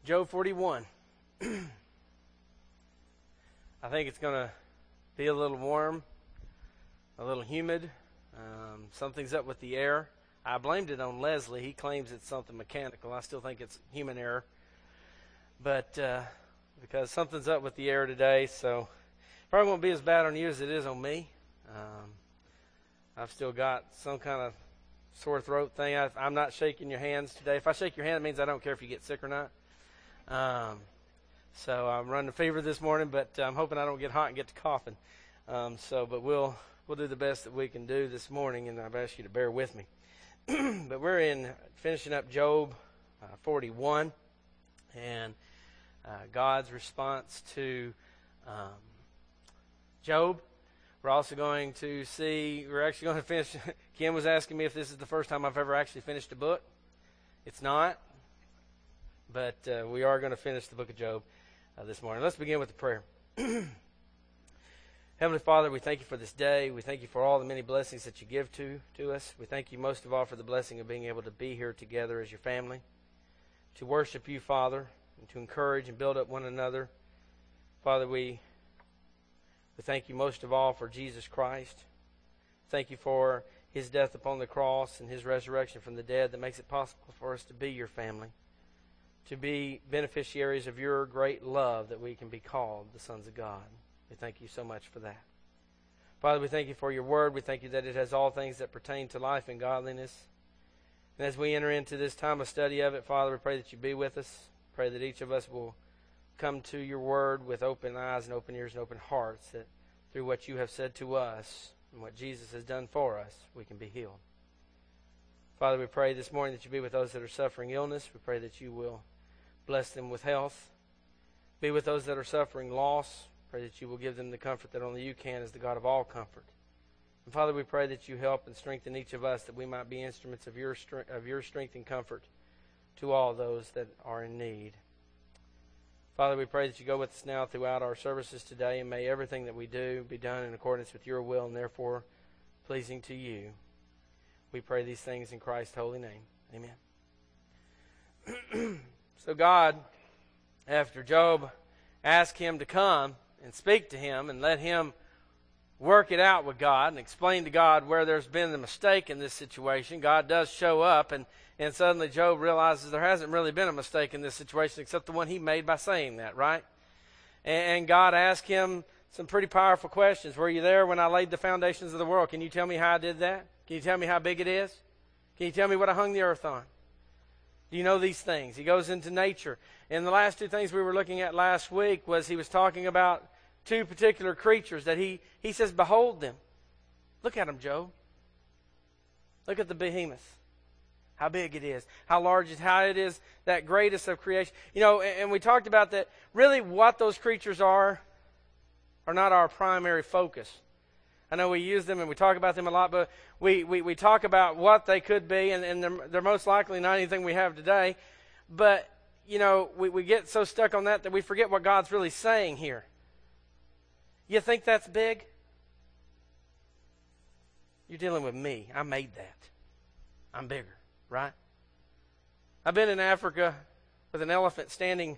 Job 41. I think it's going to be a little warm, a little humid. Something's up with the air. I blamed it on Leslie. He claims it's something mechanical. I still think it's human error. But because something's up with the air today, so probably won't be as bad on you as it is on me. I've still got some kind of sore throat thing. I'm not shaking your hands today. If I shake your hand, it means I don't care if you get sick or not. So I'm running a fever this morning, but I'm hoping I don't get hot and get to coughing. But we'll do the best that we can do this morning, and I've asked you to bear with me. But we're finishing up Job 41, and God's response to Job. We're also going to see, we're actually going to finish. Kim was asking me if this is the first time I've ever actually finished a book. It's not, but we are going to finish the book of Job this morning. Let's begin with a prayer. Heavenly Father, we thank you for this day. We thank you for all the many blessings that you give to us. We thank you most of all for the blessing of being able to be here together as your family, to worship you, Father, and to encourage and build up one another. Father, we thank you most of all for Jesus Christ. Thank you for his death upon the cross and his resurrection from the dead that makes it possible for us to be your family, to be beneficiaries of your great love that we can be called the sons of God. We thank you so much for that. Father, we thank you for your word. We thank you that it has all things that pertain to life and godliness. And as we enter into this time of study of it, Father, we pray that you be with us. Pray that each of us will come to your word with open eyes and open ears and open hearts, that through what you have said to us and what Jesus has done for us, we can be healed. Father, we pray this morning that you be with those that are suffering illness. We pray that you will bless them with health. Be with those that are suffering loss. Pray that you will give them the comfort that only you can as the God of all comfort. And Father, we pray that you help and strengthen each of us, that we might be instruments of your strength and comfort to all those that are in need. Father, we pray that you go with us now throughout our services today, and may everything that we do be done in accordance with your will and therefore pleasing to you. We pray these things in Christ's holy name. Amen. So God, after Job asked him to come and speak to him and let him work it out with God and explain to God where there's been a mistake in this situation, God does show up, and suddenly Job realizes there hasn't really been a mistake in this situation except the one he made by saying that, right? And God asked him some pretty powerful questions. Were you there when I laid the foundations of the world? Can you tell me how I did that? Can you tell me how big it is? Can you tell me what I hung the earth on? Do you know these things? He goes into nature. And the last two things we were looking at last week was he was talking about two particular creatures that he says, behold them. Look at them, Job. Look at the behemoth. How big it is. How large it is. How it is that greatest of creation. You know, and we talked about that really what those creatures are not our primary focus. I know we use them and we talk about them a lot, but we talk about what they could be, and they're most likely not anything we have today. But, you know, we get so stuck on that we forget what God's really saying here. You think that's big? You're dealing with me. I made that. I'm bigger, right? I've been in Africa with an elephant standing,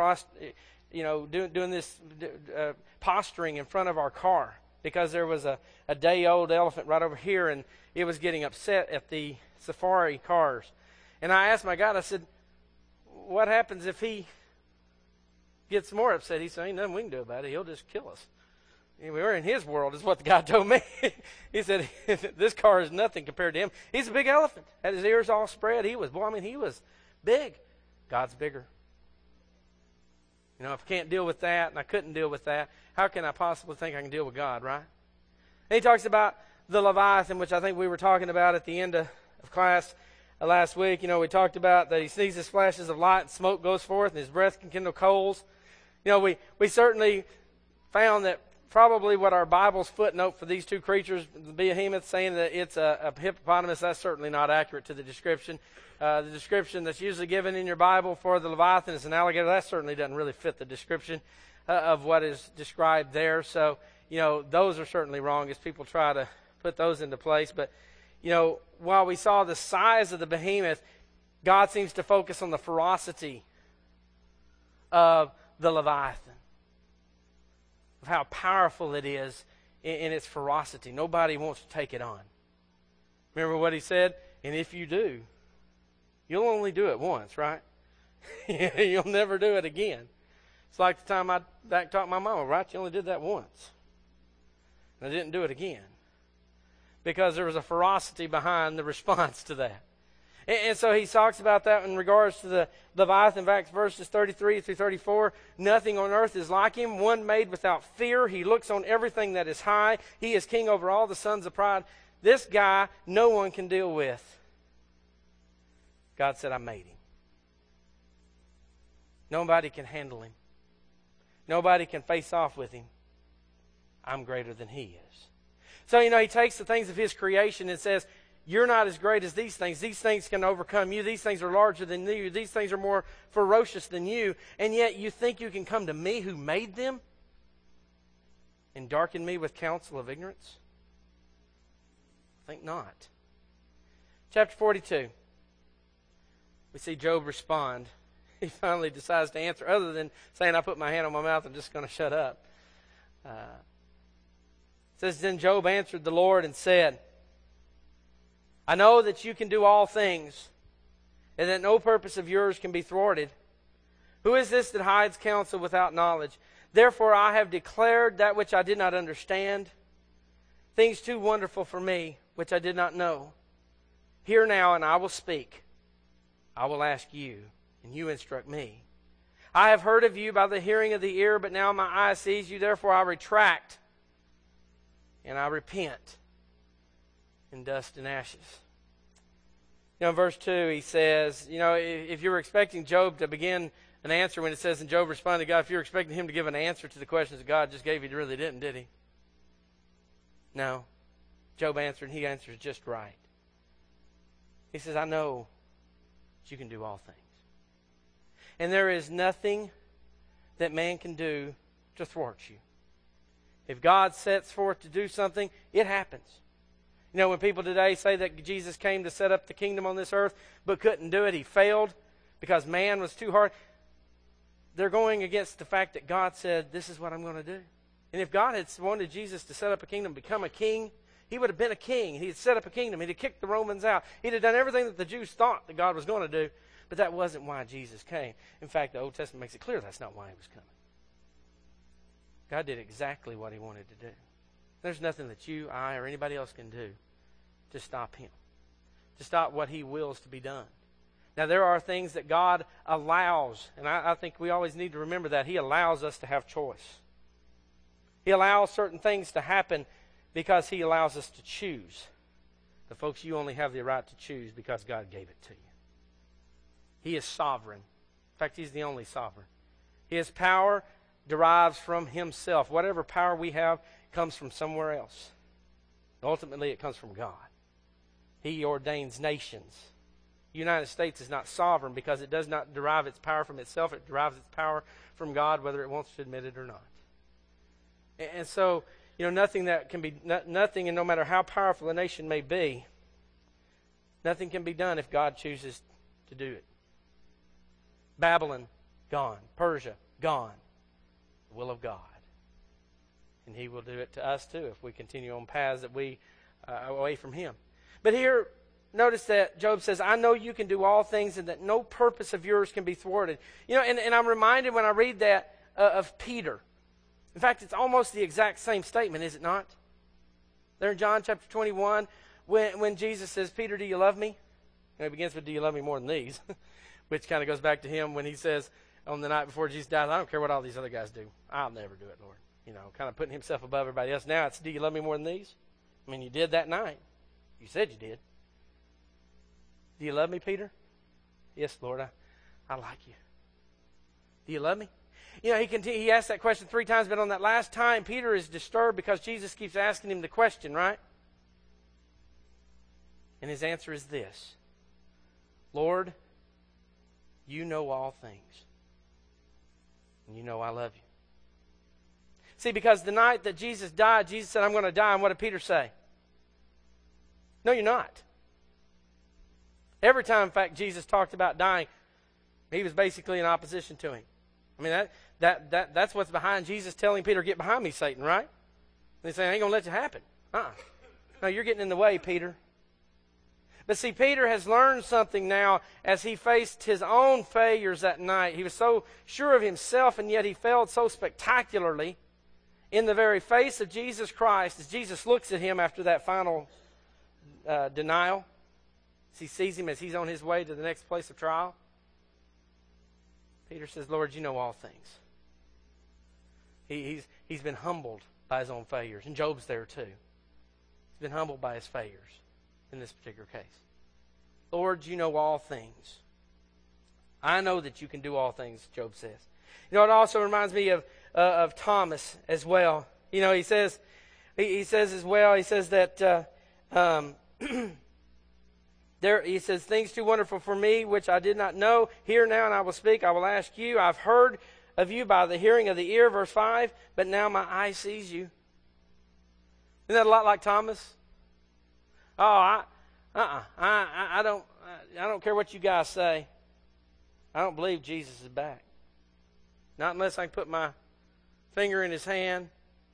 doing this posturing in front of our car, because there was a day-old elephant right over here, and it was getting upset at the safari cars. And I asked my guide, I said, what happens if he gets more upset? He said, ain't nothing we can do about it. He'll just kill us. And we were in his world, is what the guy told me. He said, this car is nothing compared to him. He's a big elephant. Had his ears all spread. He was big. God's bigger. You know, if I can't deal with that, and I couldn't deal with that, how can I possibly think I can deal with God, right? And he talks about the Leviathan, which I think we were talking about at the end of class last week. You know, we talked about that he sneezes flashes of light and smoke goes forth, and his breath can kindle coals. You know, we certainly found that probably what our Bible's footnote for these two creatures, the behemoth, saying that it's a hippopotamus, that's certainly not accurate to the description. The description that's usually given in your Bible for the Leviathan is an alligator. That certainly doesn't really fit the description of what is described there. So, you know, those are certainly wrong as people try to put those into place. But, you know, while we saw the size of the behemoth, God seems to focus on the ferocity of the Leviathan, of how powerful it is in its ferocity. Nobody wants to take it on. Remember what he said? And if you do, you'll only do it once, right? You'll never do it again. It's like the time I back-talked my mama, right? You only did that once. And I didn't do it again. Because there was a ferocity behind the response to that. And so he talks about that in regards to the Leviathan. In fact, verses 33 through 34, nothing on earth is like him, one made without fear. He looks on everything that is high. He is king over all the sons of pride. This guy, no one can deal with. God said, I made him. Nobody can handle him. Nobody can face off with him. I'm greater than he is. So, he takes the things of his creation and says, you're not as great as these things. These things can overcome you. These things are larger than you. These things are more ferocious than you. And yet you think you can come to me who made them and darken me with counsel of ignorance? Think not. Chapter 42. We see Job respond. He finally decides to answer. Other than saying, I put my hand on my mouth, I'm just going to shut up. It says, then Job answered the Lord and said, I know that you can do all things, and that no purpose of yours can be thwarted. Who is this that hides counsel without knowledge? Therefore I have declared that which I did not understand, things too wonderful for me, which I did not know. Hear now, and I will speak. I will ask you, and you instruct me. I have heard of you by the hearing of the ear, but now my eye sees you. Therefore I retract, and I repent in dust and ashes. In verse 2 he says, if you were expecting Job to begin an answer when it says, and Job responded to God, if you were expecting him to give an answer to the questions that God just gave, he really didn't, did he? No. Job answered, and he answers just right. He says, I know that you can do all things. And there is nothing that man can do to thwart you. If God sets forth to do something, it happens. When people today say that Jesus came to set up the kingdom on this earth, but couldn't do it, he failed because man was too hard, they're going against the fact that God said, this is what I'm going to do. And if God had wanted Jesus to set up a kingdom, become a king, he would have been a king. He'd set up a kingdom. He'd have kicked the Romans out. He'd have done everything that the Jews thought that God was going to do. But that wasn't why Jesus came. In fact, the Old Testament makes it clear that's not why he was coming. God did exactly what he wanted to do. There's nothing that you, I, or anybody else can do to stop him, to stop what he wills to be done. Now, there are things that God allows, and I think we always need to remember that. He allows us to have choice. He allows certain things to happen because he allows us to choose. But folks, you only have the right to choose because God gave it to you. He is sovereign. In fact, he's the only sovereign. His power derives from himself. Whatever power we have comes from somewhere else. Ultimately, it comes from God. He ordains nations. The United States is not sovereign because it does not derive its power from itself. It derives its power from God, whether it wants to admit it or not. And so, nothing that can be, nothing, and no matter how powerful a nation may be, nothing can be done if God chooses to do it. Babylon, gone. Persia, gone. The will of God. And he will do it to us too if we continue on paths that we are away from him. But here, notice that Job says, I know you can do all things and that no purpose of yours can be thwarted. And I'm reminded when I read that of Peter. In fact, it's almost the exact same statement, is it not? There in John chapter 21, when Jesus says, Peter, do you love me? And it begins with, do you love me more than these? Which kind of goes back to him when he says on the night before Jesus died, I don't care what all these other guys do. I'll never do it, Lord. Kind of putting himself above everybody else. Now it's, do you love me more than these? I mean, you did that night. You said you did. Do you love me, Peter? Yes, Lord, I like you. Do you love me? He asked that question 3 times, but on that last time, Peter is disturbed because Jesus keeps asking him the question, right? And his answer is this: Lord, you know all things. And you know I love you. See, because the night that Jesus died, Jesus said, I'm going to die. And what did Peter say? No, you're not. Every time, in fact, Jesus talked about dying, he was basically in opposition to him. I mean, that's what's behind Jesus telling Peter, get behind me, Satan, right? And he's saying, I ain't going to let you happen. No, you're getting in the way, Peter. But see, Peter has learned something now as he faced his own failures that night. He was so sure of himself, and yet he failed so spectacularly in the very face of Jesus Christ as Jesus looks at him after that final denial. As he sees him as he's on his way to the next place of trial. Peter says, Lord, you know all things. He's been humbled by his own failures. And Job's there too. He's been humbled by his failures in this particular case. Lord, you know all things. I know that you can do all things, Job says. You know, it also reminds me of Thomas as well. You know, he says as well, he says that he says, things too wonderful for me, which I did not know. Hear now, and I will speak. I will ask you. I've heard of you by the hearing of the ear, verse 5, but now my eye sees you. Isn't that a lot like Thomas? Oh, I don't care what you guys say. I don't believe Jesus is back. Not unless I can put my finger in his hand,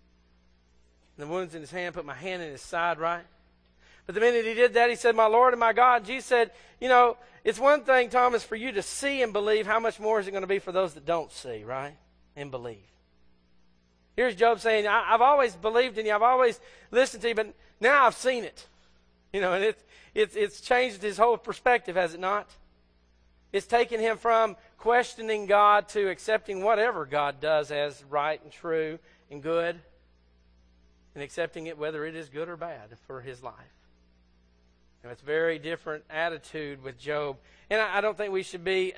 and the wounds in his hand, put my hand in his side, right? But the minute he did that, he said, my Lord and my God. Jesus said, you know, it's one thing, Thomas, for you to see and believe. How much more is it going to be for those that don't see, right? And believe. Here's Job saying, I've always believed in you. I've always listened to you, but now I've seen it. You know, and it's changed his whole perspective, has it not? It's taken him from questioning God to accepting whatever God does as right and true and good, and accepting it whether it is good or bad for his life. Now, it's a very different attitude with Job. And I don't think we should be...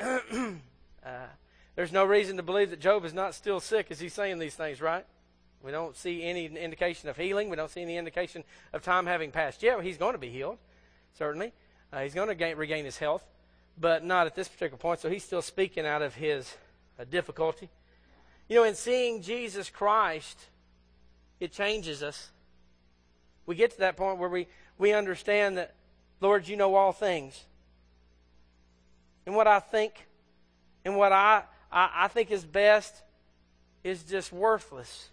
there's no reason to believe that Job is not still sick as he's saying these things, right? We don't see any indication of healing. We don't see any indication of time having passed. Yeah, he's going to be healed, certainly. He's going to regain his health, but not at this particular point. So he's still speaking out of his difficulty. You know, in seeing Jesus Christ, it changes us. We get to that point where we understand that, Lord, you know all things. And what I think and what I think is best is just worthless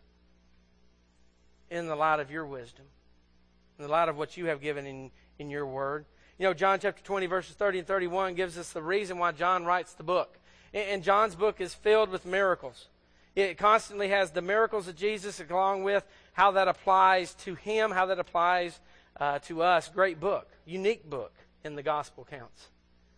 in the light of your wisdom, in the light of what you have given in your word. You know, John chapter 20, verses 30 and 31 gives us the reason why John writes the book. And John's book is filled with miracles. It constantly has the miracles of Jesus along with how that applies to him, how that applies to us. Great book, unique book in the gospel accounts.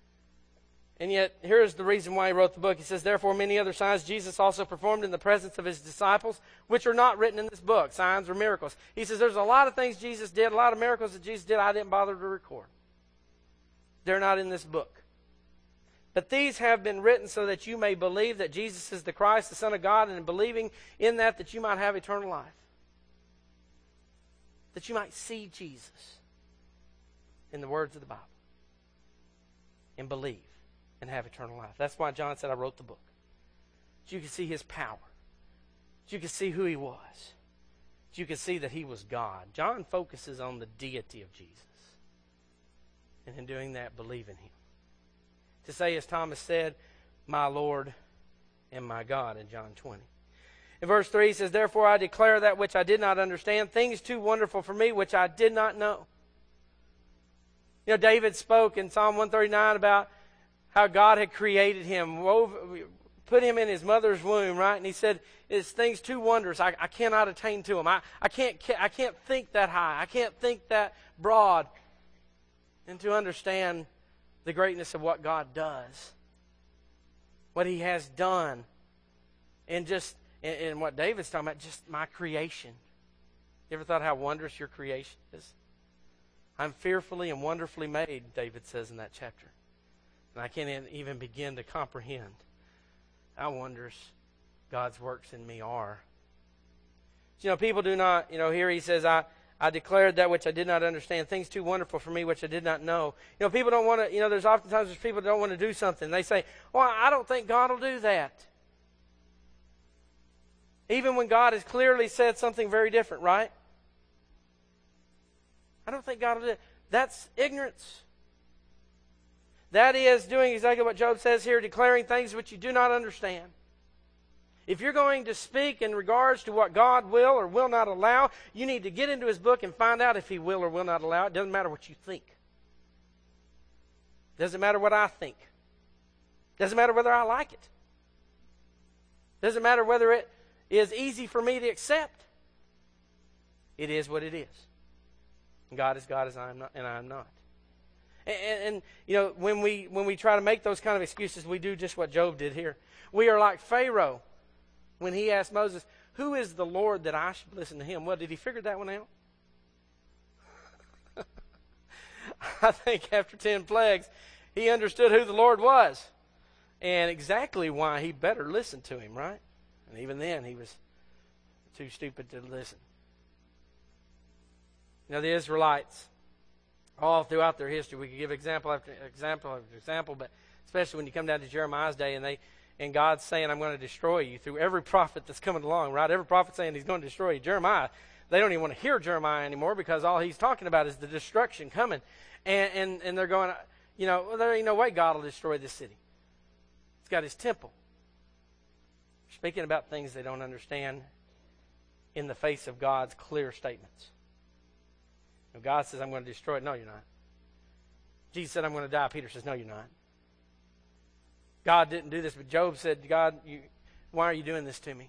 And yet, here's the reason why he wrote the book. He says, therefore, many other signs Jesus also performed in the presence of his disciples, which are not written in this book, signs or miracles. He says, there's a lot of things Jesus did, a lot of miracles that Jesus did I didn't bother to record. They're not in this book. But these have been written so that you may believe that Jesus is the Christ, the Son of God, and in believing in that you might have eternal life. That you might see Jesus in the words of the Bible and believe and have eternal life. That's why John said, I wrote the book. That you could see his power. That you could see who he was. That you could see that he was God. John focuses on the deity of Jesus. And in doing that, believe in him. To say, as Thomas said, my Lord and my God in John 20. In verse 3, he says, therefore I declare that which I did not understand, things too wonderful for me which I did not know. You know, David spoke in Psalm 139 about how God had created him, put him in his mother's womb, right? And he said, it's things too wondrous. I cannot attain to them. I can't think that high. I can't think that broad. And to understand the greatness of what God does, what he has done, and what David's talking about, just my creation. You ever thought how wondrous your creation is? I'm fearfully and wonderfully made, David says in that chapter. And I can't even begin to comprehend how wondrous God's works in me are. You know, people do not, here he says, I declared that which I did not understand, things too wonderful for me which I did not know. You know, people don't want to, there's oftentimes people that don't want to do something. They say, well, I don't think God will do that. Even when God has clearly said something very different, right? I don't think God will do it. That's ignorance. That is doing exactly what Job says here, declaring things which you do not understand. If you're going to speak in regards to what God will or will not allow, you need to get into His book and find out if He will or will not allow. It doesn't matter what you think. It doesn't matter what I think. It doesn't matter whether I like it. It doesn't matter whether it is easy for me to accept. It is what it is. God is God, as I am not, and I am not. And you know, when we try to make those kind of excuses, we do just what Job did here. We are like Pharaoh when he asked Moses, "Who is the Lord that I should listen to him?" Well, did he figure that one out? I think after 10 plagues, he understood who the Lord was and exactly why he better listen to him, right? And even then, he was too stupid to listen. You know, the Israelites, all throughout their history, we could give example after example after example, but especially when you come down to Jeremiah's day and God's saying, "I'm going to destroy you," through every prophet that's coming along, right? Every prophet saying He's going to destroy you. Jeremiah, they don't even want to hear Jeremiah anymore because all he's talking about is the destruction coming. And they're going, you know, well, there ain't no way God will destroy this city. It's got His temple. Speaking about things they don't understand in the face of God's clear statements. If God says, "I'm going to destroy it," no, you're not. Jesus said, "I'm going to die." Peter says, "No, you're not." God didn't do this, but Job said, "God, why are you doing this to me?"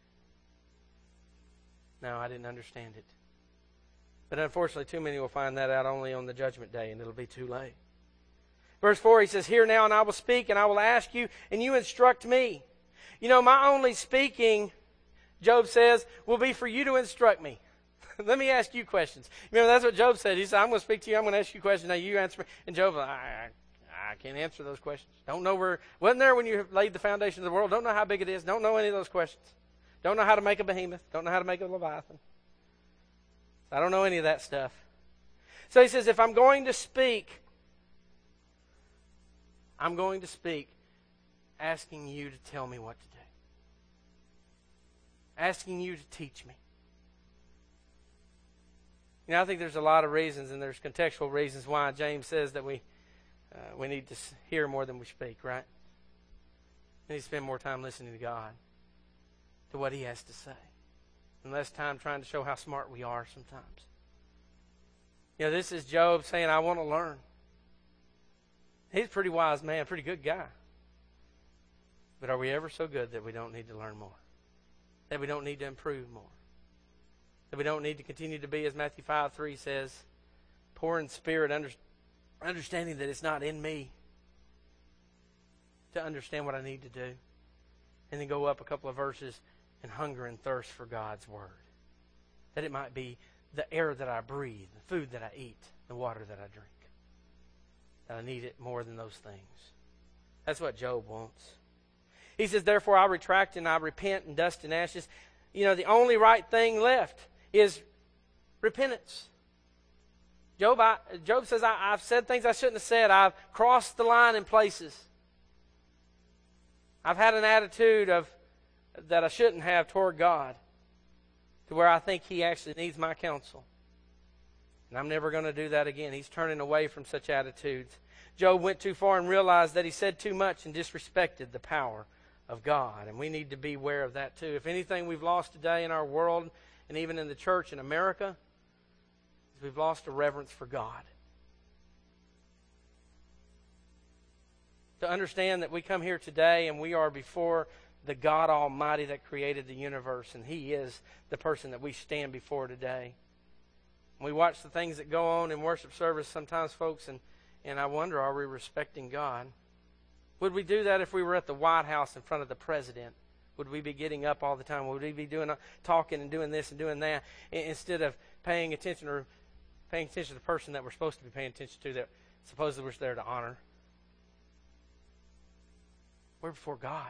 No, I didn't understand it. But unfortunately, too many will find that out only on the judgment day, and it'll be too late. Verse 4, he says, "Hear now, and I will speak, and I will ask you, and you instruct me." You know, my only speaking, Job says, will be for you to instruct me. Let me ask you questions. Remember, that's what Job said. He said, "I'm going to speak to you. I'm going to ask you questions. Now you answer me." And Job, I can't answer those questions. Don't know where, wasn't there when you laid the foundation of the world. Don't know how big it is. Don't know any of those questions. Don't know how to make a behemoth. Don't know how to make a leviathan. I don't know any of that stuff. So he says, if I'm going to speak, I'm going to speak asking you to tell me what to do. Asking you to teach me. You know, I think there's a lot of reasons, and there's contextual reasons why James says that we need to hear more than we speak, right? We need to spend more time listening to God, to what He has to say, and less time trying to show how smart we are sometimes. You know, this is Job saying, "I want to learn." He's a pretty wise man, pretty good guy. But are we ever so good that we don't need to learn more? That we don't need to improve more? That we don't need to continue to be, as Matthew 5:3 says, poor in spirit, understanding that it's not in me to understand what I need to do. And then go up a couple of verses and hunger and thirst for God's Word. That it might be the air that I breathe, the food that I eat, the water that I drink. That I need it more than those things. That's what Job wants. He says, "Therefore I retract and I repent in dust and ashes." You know, the only right thing left is repentance. Job says, I've said things I shouldn't have said. I've crossed the line in places. I've had an attitude that I shouldn't have toward God, to where I think He actually needs my counsel. And I'm never going to do that again. He's turning away from such attitudes. Job went too far and realized that he said too much and disrespected the power of God. And we need to be aware of that too. If anything we've lost today in our world, and even in the church in America, is we've lost a reverence for God. To understand that we come here today and we are before the God Almighty that created the universe, and He is the person that we stand before today. We watch the things that go on in worship service sometimes, folks, and I wonder, are we respecting God? Would we do that if we were at the White House in front of the President? Would we be getting up all the time? Would we be talking and doing this and doing that instead of paying attention to the person that we're supposed to be paying attention to, that supposedly we're there to honor? We're before God.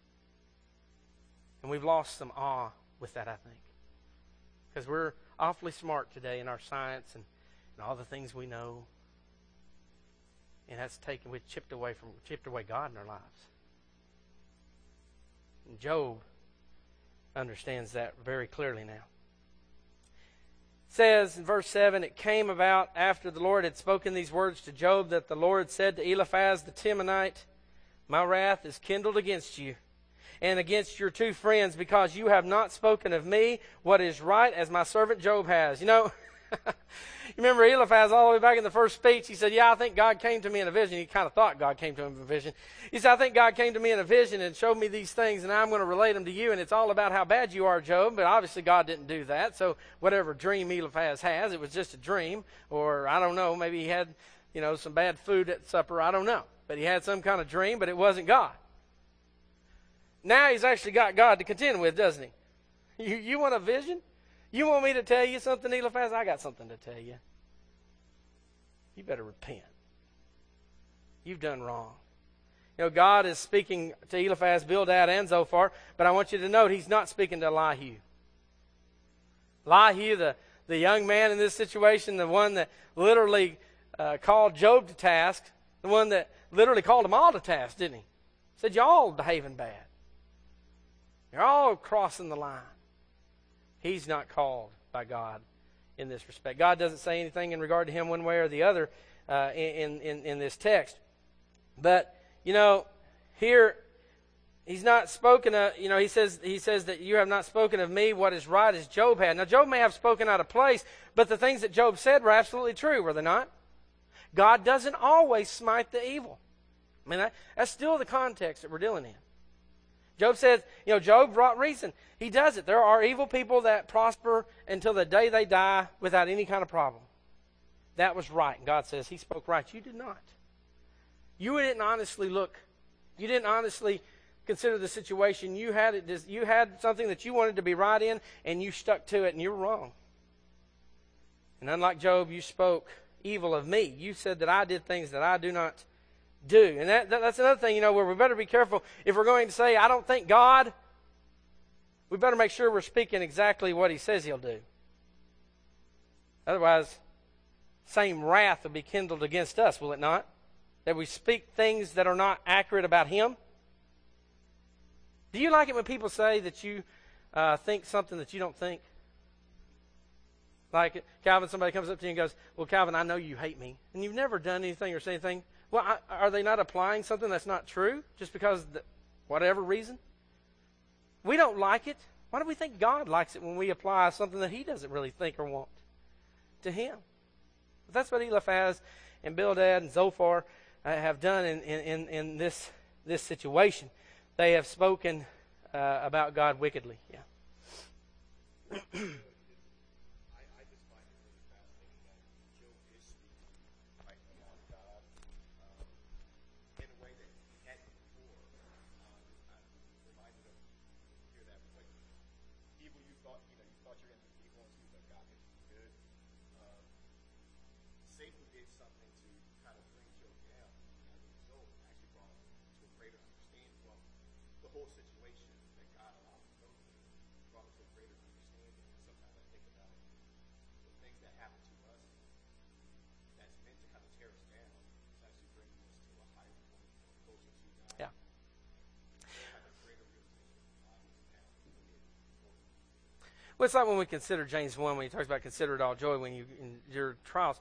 And we've lost some awe with that, I think. Because we're awfully smart today in our science and all the things we know. And that's we've chipped away God in our lives. And Job understands that very clearly now. It says in verse 7, "It came about after the Lord had spoken these words to Job that the Lord said to Eliphaz the Temanite, 'My wrath is kindled against you, and against your two friends, because you have not spoken of me what is right, as my servant Job has. You know, you remember Eliphaz all the way back in the first speech, he said, yeah, I think God came to me in a vision. He kind of thought God came to him in a vision. He said, I think God came to me in a vision and showed me these things, and I'm going to relate them to you, and it's all about how bad you are, Job. But obviously God didn't do that, so whatever dream Eliphaz has, it was just a dream, or I don't know, maybe he had, some bad food at supper, I don't know. But he had some kind of dream, but it wasn't God. Now he's actually got God to contend with, doesn't he? You want a vision? You want me to tell you something, Eliphaz? I got something to tell you. You better repent. You've done wrong. God is speaking to Eliphaz, Bildad, and Zophar, but I want you to note he's not speaking to Elihu. Elihu, the young man in this situation, the one that literally called Job to task, the one that literally called them all to task, didn't he? Said, you're all behaving bad. You're all crossing the line. He's not called by God in this respect. God doesn't say anything in regard to him one way or the other in this text. But, here he's not spoken of, he says that you have not spoken of me what is right as Job had. Now, Job may have spoken out of place, but the things that Job said were absolutely true, were they not? God doesn't always smite the evil. I mean, that's still the context that we're dealing in. Job says, Job brought reason. He does it. There are evil people that prosper until the day they die without any kind of problem. That was right. And God says, he spoke right. You did not. You didn't honestly look. You didn't honestly consider the situation. You had something that you wanted to be right in, and you stuck to it, and you were wrong. And unlike Job, you spoke evil of me. You said that I did things that I do not do. And that's another thing, where we better be careful. If we're going to say, I don't think God, we better make sure we're speaking exactly what he says he'll do. Otherwise, same wrath will be kindled against us, will it not? That we speak things that are not accurate about him. Do you like it when people say that you think something that you don't think? Like, Calvin, somebody comes up to you and goes, well, Calvin, I know you hate me. And you've never done anything or said anything. Well, are they not applying something that's not true just because whatever reason? We don't like it. Why do we think God likes it when we apply something that he doesn't really think or want to him? But that's what Eliphaz and Bildad and Zophar have done in this situation. They have spoken about God wickedly. Yeah. Well, it's like when we consider James 1, when he talks about consider it all joy when you endure trials.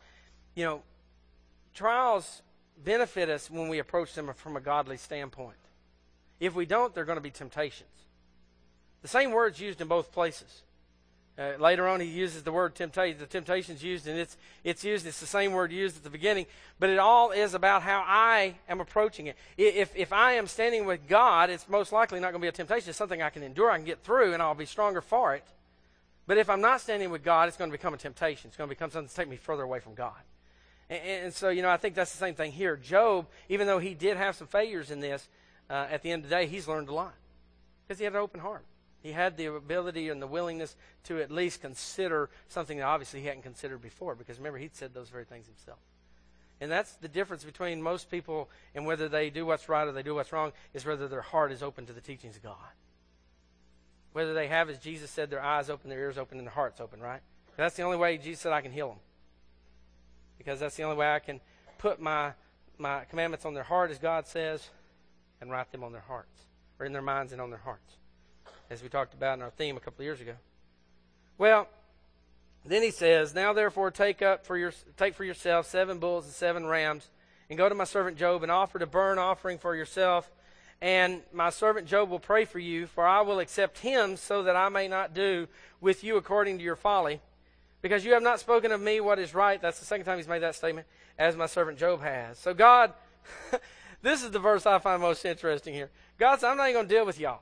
Trials benefit us when we approach them from a godly standpoint. If we don't, they're going to be temptations. The same word's used in both places. Later on, he uses the word temptation. The temptation's used, and it's the same word used at the beginning. But it all is about how I am approaching it. If I am standing with God, it's most likely not going to be a temptation. It's something I can endure, I can get through, and I'll be stronger for it. But if I'm not standing with God, it's going to become a temptation. It's going to become something to take me further away from God. And so, I think that's the same thing here. Job, even though he did have some failures in this, at the end of the day, he's learned a lot. Because he had an open heart. He had the ability and the willingness to at least consider something that obviously he hadn't considered before. Because remember, he'd said those very things himself. And that's the difference between most people and whether they do what's right or they do what's wrong, is whether their heart is open to the teachings of God. Whether they have, as Jesus said, their eyes open, their ears open, and their hearts open, right? And that's the only way Jesus said I can heal them. Because that's the only way I can put my commandments on their heart, as God says, and write them on their hearts, or in their minds and on their hearts, as we talked about in our theme a couple of years ago. Well, then he says, now therefore take for yourself 7 bulls and 7 rams, and go to my servant Job and offer a burnt offering for yourself And my servant Job will pray for you, for I will accept him so that I may not do with you according to your folly. Because you have not spoken of me what is right. That's the second time he's made that statement, as my servant Job has. So God, this is the verse I find most interesting here. God said, I'm not even going to deal with y'all.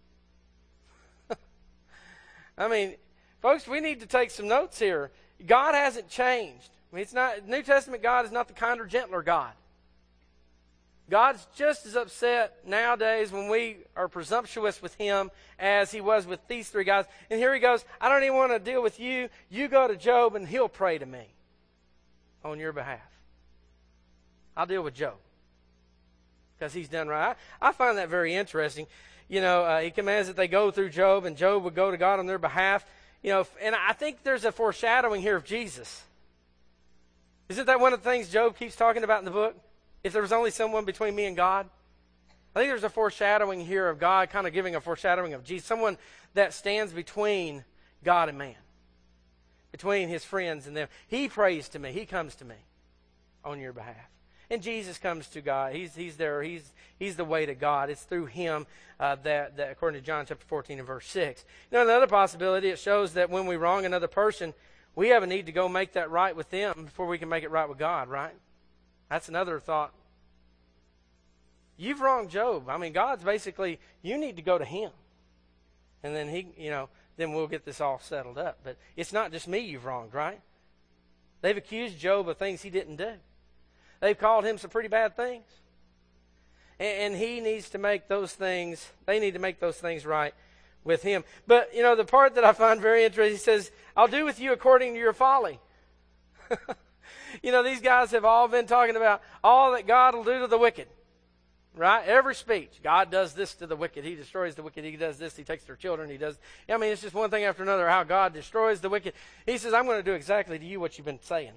I mean, folks, we need to take some notes here. God hasn't changed. I mean, it's not, New Testament God is not the kinder, gentler God. God's just as upset nowadays when we are presumptuous with him as he was with these three guys. And here he goes, I don't even want to deal with you. You go to Job and he'll pray to me on your behalf. I'll deal with Job because he's done right. I find that very interesting. You know, he commands that they go through Job, and Job would go to God on their behalf. You know, and I think there's a foreshadowing here of Jesus. Isn't that one of the things Job keeps talking about in the book? If there was only someone between me and God. I think there's a foreshadowing here of God, kind of giving a foreshadowing of Jesus. Someone that stands between God and man. Between his friends and them. He prays to me. He comes to me on your behalf. And Jesus comes to God. He's there. He's the way to God. It's through him that according to John chapter 14 and verse 6. You know, another possibility, it shows that when we wrong another person, we have a need to go make that right with them before we can make it right with God, right? That's another thought. You've wronged Job. I mean, God's basically, you need to go to him. And then then we'll get this all settled up. But it's not just me you've wronged, right? They've accused Job of things he didn't do. They've called him some pretty bad things. And he needs to make those things, they need to make those things right with him. But, you know, the part that I find very interesting, he says, I'll do with you according to your folly. You know, these guys have all been talking about all that God will do to the wicked. Right? Every speech. God does this to the wicked. He destroys the wicked. He does this. He takes their children. He does. I mean, it's just one thing after another how God destroys the wicked. He says, I'm going to do exactly to you what you've been saying.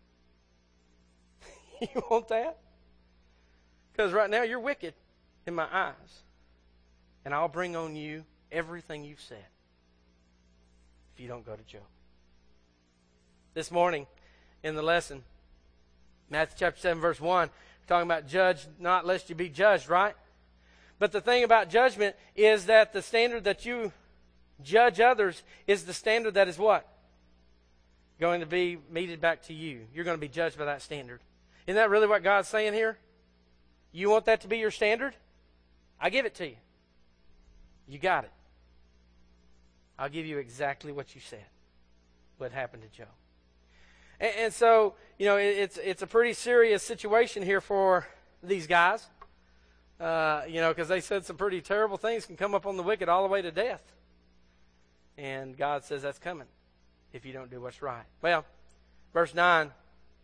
You want that? Because right now you're wicked in my eyes. And I'll bring on you everything you've said if you don't go to Job. This morning in the lesson, Matthew chapter 7 verse 1, talking about judge not lest you be judged, right? But the thing about judgment is that the standard that you judge others is the standard that is what? Going to be meted back to you. You're going to be judged by that standard. Isn't that really what God's saying here? You want that to be your standard? I give it to you. You got it. I'll give you exactly what you said. What happened to Job. And so, you know, it's a pretty serious situation here for these guys. You know, because they said some pretty terrible things can come up on the wicked all the way to death. And God says that's coming if you don't do what's right. Well, verse 9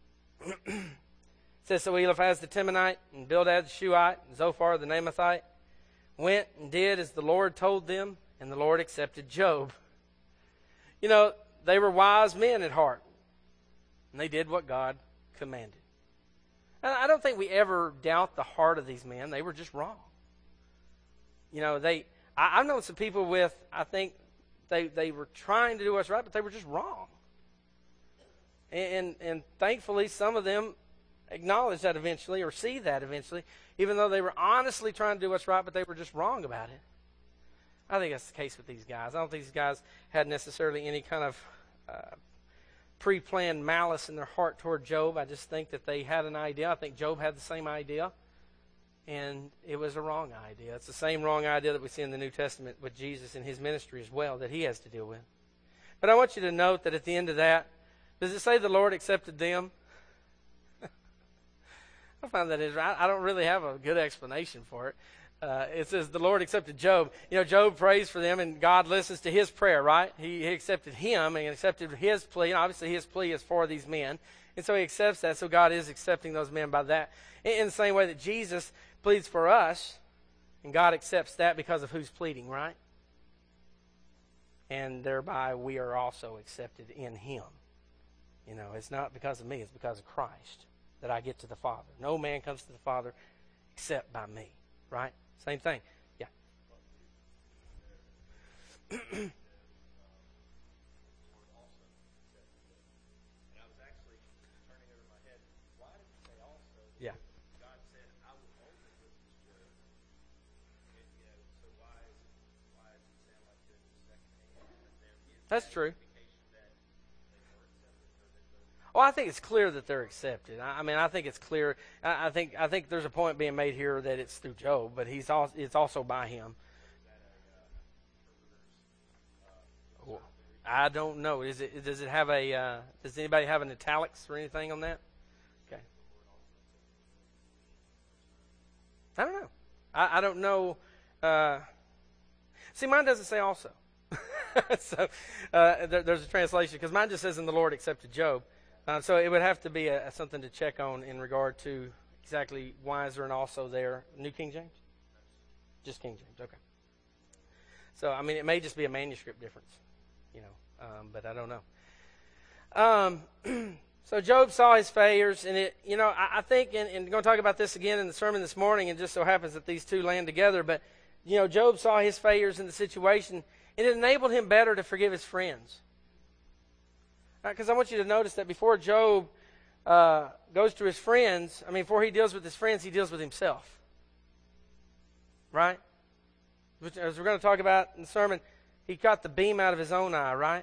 says, so Eliphaz the Temanite and Bildad the Shuhite and Zophar the Naamathite went and did as the Lord told them, and the Lord accepted Job. You know, they were wise men at heart. And they did what God commanded. And I don't think we ever doubt the heart of these men. They were just wrong. You know, I've known some people with, I think they were trying to do what's right, but they were just wrong. And thankfully, some of them acknowledge that eventually, or see that eventually, even though they were honestly trying to do what's right, but they were just wrong about it. I think that's the case with these guys. I don't think these guys had necessarily any kind of pre-planned malice in their heart toward Job. I just think that they had an idea. I think Job had the same idea, and it was a wrong idea. It's the same wrong idea that we see in the New Testament with Jesus and his ministry as well that he has to deal with. But I want you to note that at the end of that, does it say the Lord accepted them? I find that I don't really have a good explanation for it. It says the Lord accepted Job. You know, Job prays for them, and God listens to his prayer, right? He accepted him and accepted his plea. And obviously, his plea is for these men. And so he accepts that. So God is accepting those men by that. In the same way that Jesus pleads for us, and God accepts that because of who's pleading, right? And thereby we are also accepted in him. You know, it's not because of me. It's because of Christ that I get to the Father. No man comes to the Father except by me, right? Same thing. Yeah. Yeah. That's true. Well, I think it's clear that they're accepted. I mean, I think it's clear. I think there's a point being made here that it's through Job, but it's also by him. I don't know. Does it have a? Does anybody have an italics or anything on that? Okay. I don't know. I don't know. See, mine doesn't say also. So there's a translation because mine just says, "And the Lord accepted Job." So it would have to be something to check on in regard to exactly why is there an also there. New King James? Just King James. Okay. So I mean, it may just be a manuscript difference, but I don't know. So Job saw his failures, and I think, and I'm going to talk about this again in the sermon this morning, and just so happens that these two land together, but, Job saw his failures in the situation, and it enabled him better to forgive his friends. Because I want you to notice that before Job goes to his friends, before he deals with his friends, he deals with himself. Right? As we're going to talk about in the sermon, he got the beam out of his own eye, right?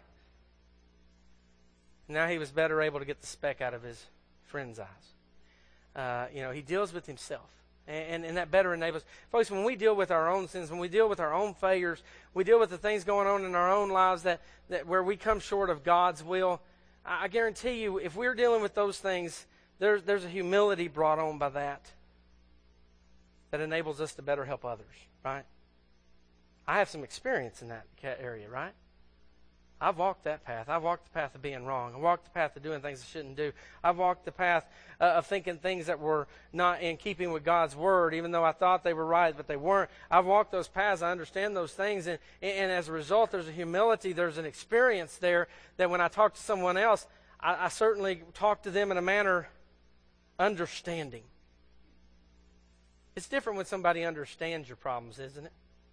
Now he was better able to get the speck out of his friend's eyes. He deals with himself. And that better enables. Folks, when we deal with our own sins, when we deal with our own failures, we deal with the things going on in our own lives that where we come short of God's will, I guarantee you, if we're dealing with those things, there's a humility brought on by that enables us to better help others, right? I have some experience in that area, right? I've walked that path. I've walked the path of being wrong. I've walked the path of doing things I shouldn't do. I've walked the path of thinking things that were not in keeping with God's Word, even though I thought they were right, but they weren't. I've walked those paths. I understand those things. And as a result, there's a humility. There's an experience there that when I talk to someone else, I certainly talk to them in a manner understanding. It's different when somebody understands your problems, isn't it?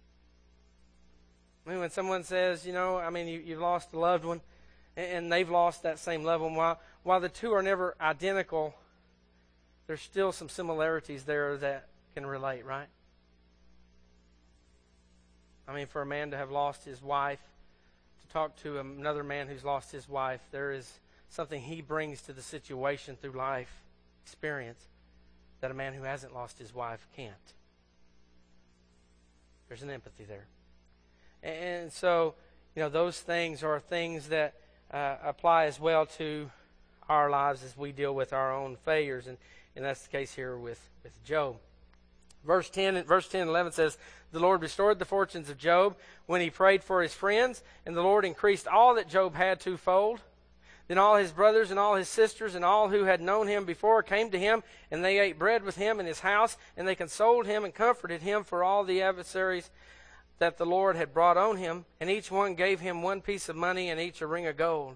When someone says, you've lost a loved one, and they've lost that same loved one, while the two are never identical, there's still some similarities there that can relate, right? For a man to have lost his wife, to talk to another man who's lost his wife, there is something he brings to the situation through life experience that a man who hasn't lost his wife can't. There's an empathy there. And so, those things are things that apply as well to our lives as we deal with our own failures. And that's the case here with Job. Verse 10 and 11 says, "The Lord restored the fortunes of Job when he prayed for his friends, and the Lord increased all that Job had twofold. Then all his brothers and all his sisters and all who had known him before came to him, and they ate bread with him in his house, and they consoled him and comforted him for all the adversaries that the Lord had brought on him, and each one gave him one piece of money and each a ring of gold."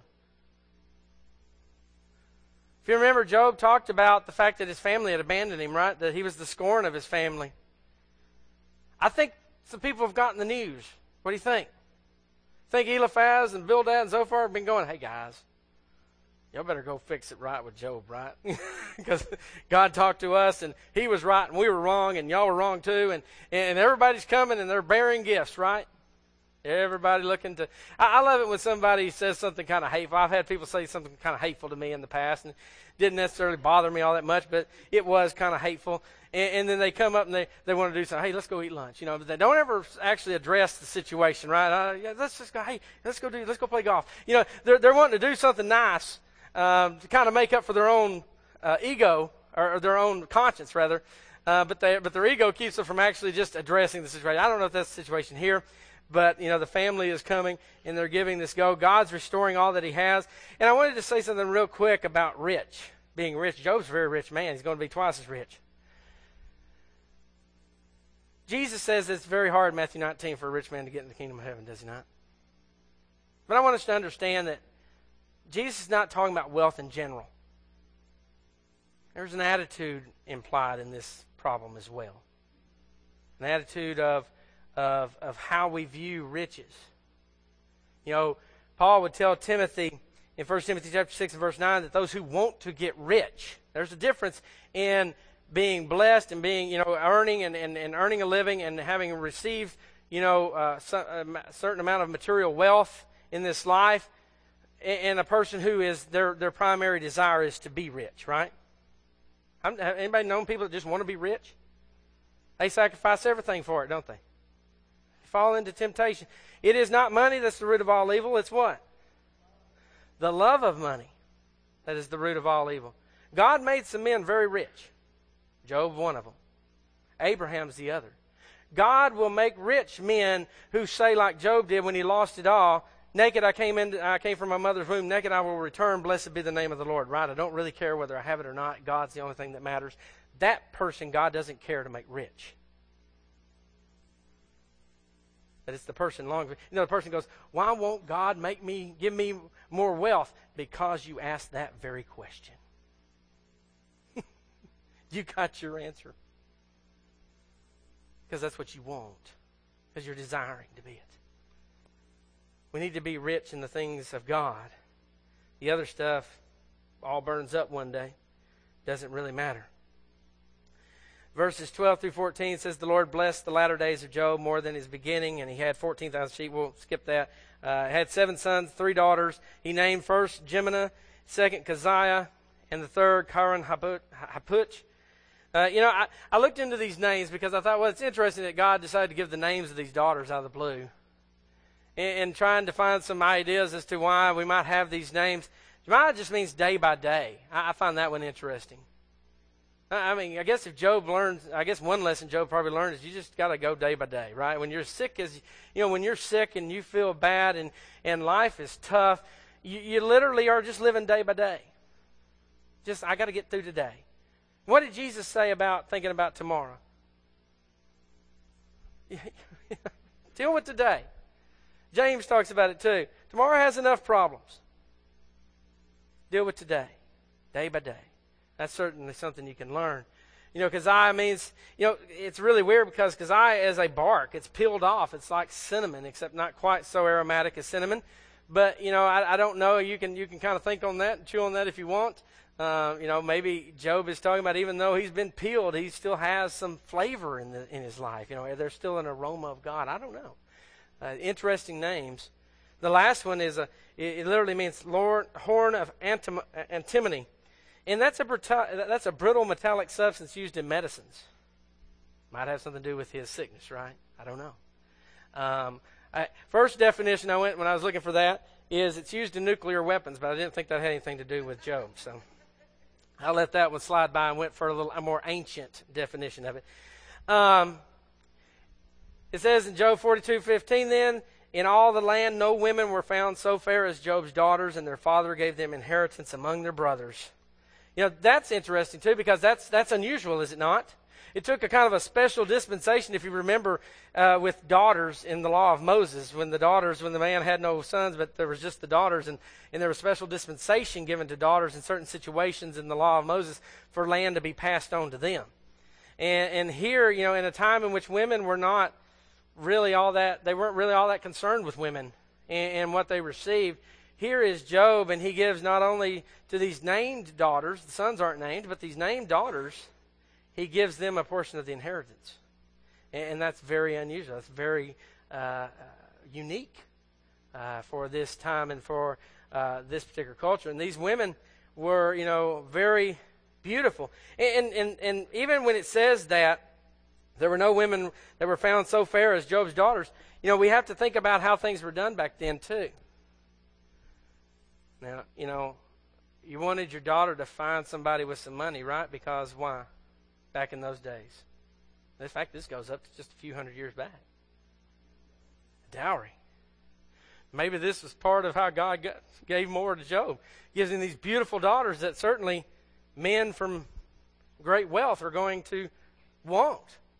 If you remember, Job talked about the fact that his family had abandoned him, right? That he was the scorn of his family. I think some people have gotten the news. What do you think? Think Eliphaz and Bildad and Zophar have been going, "Hey guys, y'all better go fix it right with Job, right?" Because God talked to us, and he was right, and we were wrong, and y'all were wrong too, and everybody's coming, and they're bearing gifts, right? Everybody looking to... I love it when somebody says something kind of hateful. I've had people say something kind of hateful to me in the past, and it didn't necessarily bother me all that much, but it was kind of hateful. And then they come up and they want to do something. "Hey, let's go eat lunch." But they don't ever actually address the situation, right? Let's just go, "Hey, let's go play golf." They're wanting to do something nice, to kind of make up for their own ego, or their own conscience, rather. But their ego keeps them from actually just addressing the situation. I don't know if that's the situation here, but, the family is coming, and they're giving this go. God's restoring all that he has. And I wanted to say something real quick about being rich. Job's a very rich man. He's going to be twice as rich. Jesus says it's very hard, Matthew 19, for a rich man to get in the kingdom of heaven, does he not? But I want us to understand that Jesus is not talking about wealth in general. There's an attitude implied in this problem as well. An attitude of how we view riches. Paul would tell Timothy in 1 Timothy chapter 6 and verse 9 that those who want to get rich, there's a difference in being blessed and being, earning and earning a living and having received, a certain amount of material wealth in this life, and a person who is their primary desire is to be rich, right? Anybody known people that just want to be rich? They sacrifice everything for it, don't they? Fall into temptation. It is not money that's the root of all evil. It's what? The love of money that is the root of all evil. God made some men very rich. Job, one of them. Abraham's the other. God will make rich men who say, like Job did when he lost it all, naked I came from my mother's womb, naked I will return, blessed be the name of the Lord. Right? I don't really care whether I have it or not. God's the only thing that matters. That person, God doesn't care to make rich. But it's the person long. The person goes, why won't God give me more wealth? Because you asked that very question. You got your answer. Because that's what you want. Because you're desiring to be it. We need to be rich in the things of God. The other stuff all burns up one day. Doesn't really matter. Verses 12 through 14 says, the Lord blessed the latter days of Job more than his beginning, and he had 14,000 sheep. We'll skip that. Had 7 sons, 3 daughters. He named first Jemina, second Keziah, and the third Karan Hapuch. I looked into these names because I thought, well, it's interesting that God decided to give the names of these daughters out of the blue. And trying to find some ideas as to why we might have these names. Jemima just means day by day. I find that one interesting. I mean, I guess if Job learns, I guess one lesson Job probably learned is you just got to go day by day, right? When you're sick, when you're sick and you feel bad and life is tough, you literally are just living day by day. I got to get through today. What did Jesus say about thinking about tomorrow? Deal with today. James talks about it too. Tomorrow has enough problems. Deal with today, day by day. That's certainly something you can learn. Keziah means, it's really weird because Keziah is a bark. It's peeled off. It's like cinnamon, except not quite so aromatic as cinnamon. But, I don't know. You can kind of think on that and chew on that if you want. Maybe Job is talking about even though he's been peeled, he still has some flavor in his life. There's still an aroma of God. I don't know. Interesting names. The last one is it literally means horn of antimony. And that's a brittle metallic substance used in medicines. Might have something to do with his sickness, right? I don't know. First definition when I was looking for that is it's used in nuclear weapons, but I didn't think that had anything to do with Job. So I let that one slide by and went for a more ancient definition of it. It says in Job 42:15 then, in all the land no women were found so fair as Job's daughters, and their father gave them inheritance among their brothers. That's interesting too, because that's unusual, is it not? It took a kind of a special dispensation, if you remember, with daughters in the law of Moses, when the man had no sons, but there was just the daughters, and there was special dispensation given to daughters in certain situations in the law of Moses for land to be passed on to them. And here, in a time in which women were not really they weren't really all that concerned with women and what they received. Here is Job, and he gives not only to these named daughters, the sons aren't named, but these named daughters, he gives them a portion of the inheritance. And that's very unusual. That's very unique for this time and for this particular culture. And these women were, very beautiful. And even when it says that there were no women that were found so fair as Job's daughters, we have to think about how things were done back then too. Now, you wanted your daughter to find somebody with some money, right? Because why? Back in those days. In fact, this goes up to just a few hundred years back. Dowry. Maybe this was part of how God gave more to Job. Gives him these beautiful daughters that certainly men from great wealth are going to want.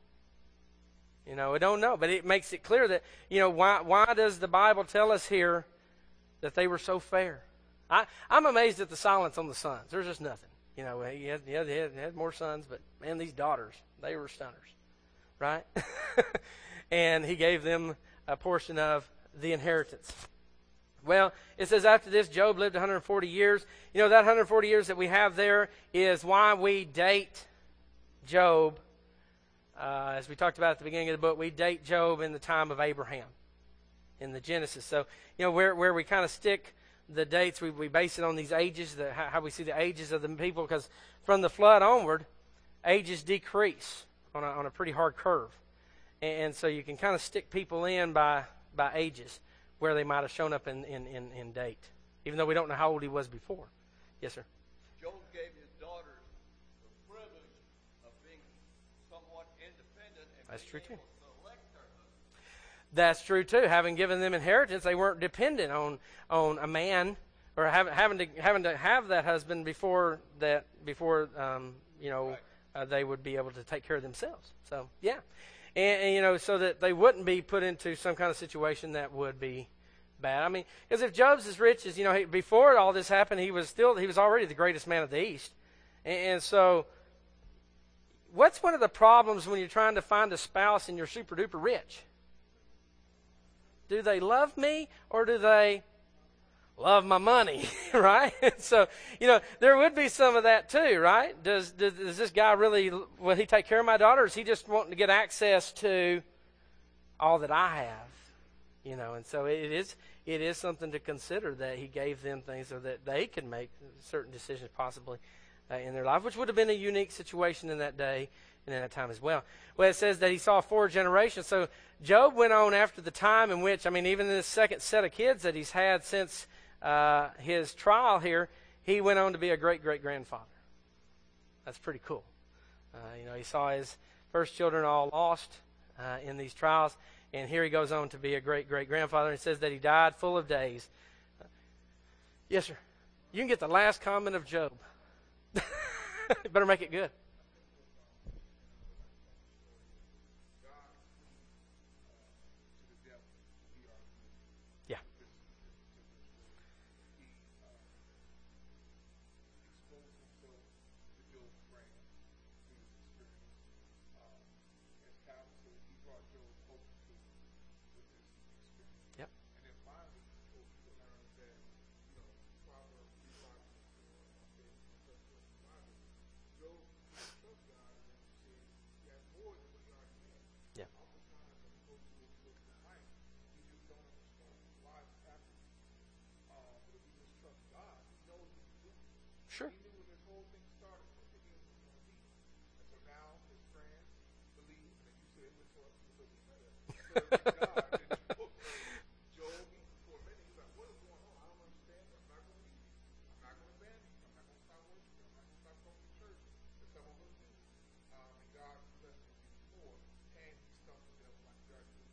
We don't know. But it makes it clear that, why does the Bible tell us here that they were so fair? I'm amazed at the silence on the sons. There's just nothing. He had more sons, but man, these daughters, they were stunners, right? And he gave them a portion of the inheritance. Well, it says after this, Job lived 140 years. That 140 years that we have there is why we date Job. As we talked about at the beginning of the book, we date Job in the time of Abraham. in the Genesis. So, where we kind of stick the dates, we base it on these ages, how we see the ages of the people, because from the flood onward, ages decrease on a pretty hard curve. And so you can kind of stick people in by ages where they might have shown up in date, even though we don't know how old he was before. Yes, sir? Job gave his daughters the privilege of being somewhat independent and That's true, too. able to select their husband. That's true, too. Having given them inheritance, they weren't dependent on a man or having to have that husband before they would be able to take care of themselves. So, yeah. And so that they wouldn't be put into some kind of situation that would be bad. I mean, because if Job's as rich as, before all this happened, he was already the greatest man of the East. And so, what's one of the problems when you're trying to find a spouse and you're super duper rich? Do they love me or do they love my money, right? So, there would be some of that too, right? Does this guy really, will he take care of my daughter, or is he just wanting to get access to all that I have? And so it is something to consider that he gave them things so that they could make certain decisions possibly in their life, which would have been a unique situation in that day and in that time as well. Well, it says that he saw 4 generations. So Job went on after the time in which, even in this second set of kids that he's had since his trial here, he went on to be a great-great-grandfather. That's pretty cool. He saw his first children all lost in these trials, and here he goes on to be a great-great-grandfather. And it says that he died full of days. Yes, sir. You can get the last comment of Job. Better make it good. Sure. He knew when this whole thing started what the end was going to be. And so now his friends believe, and you said which one was a little better, serving God. And Job, for a minute, he was like, what is going on? I don't understand. I'm not going to leave you. I'm not going to abandon you. I'm not going to stop worshiping. I'm not going to stop going to church. That's some of us do. And God blessed him even more. And he stumped the devil like God did.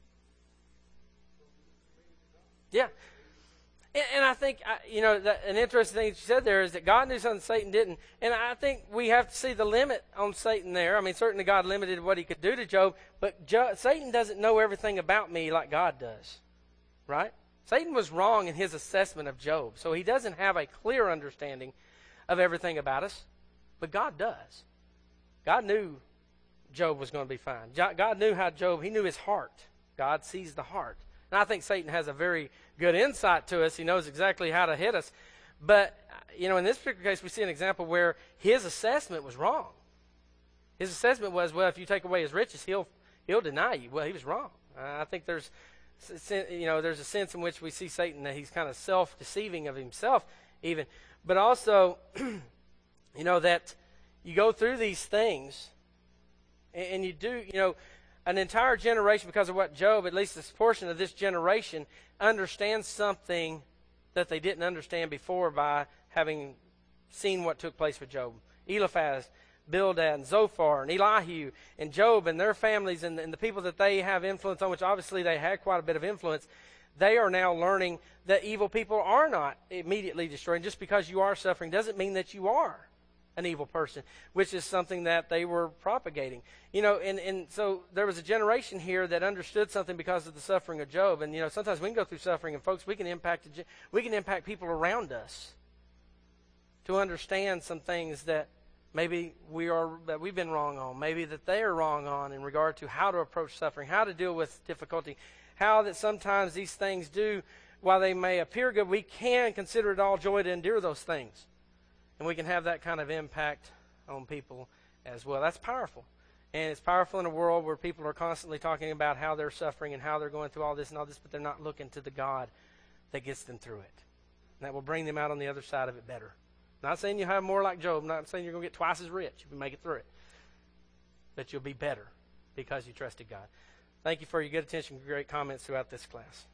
So it's amazing God. Yeah. And I think, an interesting thing that you said there is that God knew something Satan didn't. And I think we have to see the limit on Satan there. Certainly God limited what he could do to Job, but Satan doesn't know everything about me like God does, right? Satan was wrong in his assessment of Job, so he doesn't have a clear understanding of everything about us, but God does. God knew Job was going to be fine. God knew he knew his heart. God sees the heart. And I think Satan has a very good insight to us. He knows exactly how to hit us. But, in this particular case, we see an example where his assessment was wrong. His assessment was, well, if you take away his riches, he'll deny you. Well, he was wrong. I think there's a sense in which we see Satan that he's kind of self-deceiving of himself even. But also, that you go through these things and you do, an entire generation, because of what Job, at least this portion of this generation, understands something that they didn't understand before by having seen what took place with Job. Eliphaz, Bildad, and Zophar, and Elihu, and Job, and their families, and the people that they have influence on, which obviously they had quite a bit of influence, they are now learning that evil people are not immediately destroyed. And just because you are suffering doesn't mean that you are an evil person, which is something that they were propagating. And so there was a generation here that understood something because of the suffering of Job. And, sometimes we can go through suffering, and folks, we can impact people around us to understand some things that maybe we've been wrong on, maybe that they are wrong on in regard to how to approach suffering, how to deal with difficulty, how that sometimes these things do, while they may appear good, we can consider it all joy to endure those things. And we can have that kind of impact on people as well. That's powerful. And it's powerful in a world where people are constantly talking about how they're suffering and how they're going through all this and all this, but they're not looking to the God that gets them through it. And that will bring them out on the other side of it better. Not saying you'll have more like Job. Not saying you're going to get twice as rich if you make it through it. But you'll be better because you trusted God. Thank you for your good attention and great comments throughout this class.